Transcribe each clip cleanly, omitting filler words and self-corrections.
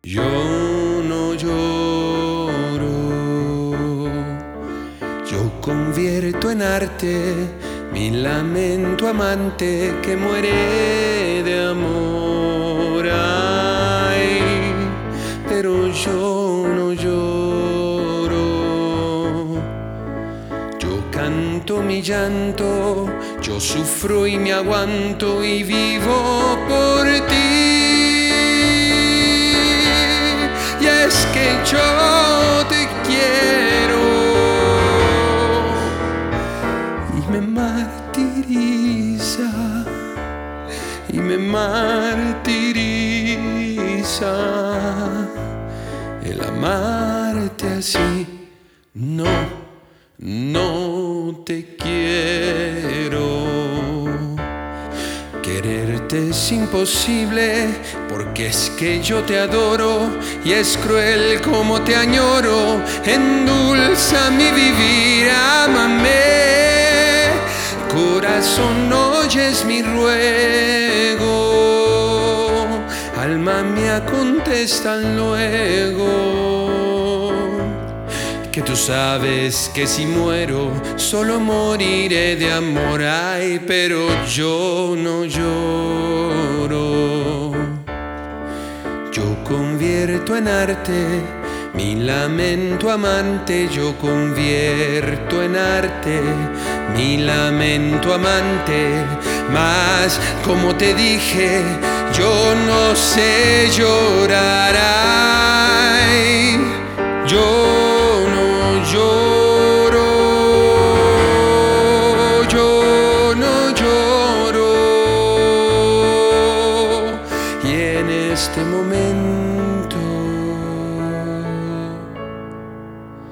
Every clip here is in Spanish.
Yo no lloro, yo convierto en arte mi lamento amante que muere de amor. Ay, pero yo no lloro, yo canto mi llanto, yo sufro y me aguanto y vivo por ti. Y es que yo te quiero y me martiriza el amarte así. No, no te quiero. Quererte es imposible, porque es que yo te adoro y es cruel como te añoro. Endulza mi vivir, ámame, corazón, oyes mi ruego, alma mía, contestan luego. Que tú sabes que si muero, solo moriré de amor. Ay, pero yo no lloro. Yo convierto en arte mi lamento amante. Yo convierto en arte mi lamento amante. Mas, como te dije, yo no sé llorar. Ay, yo en este momento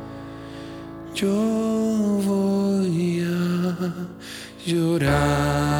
yo voy a llorar.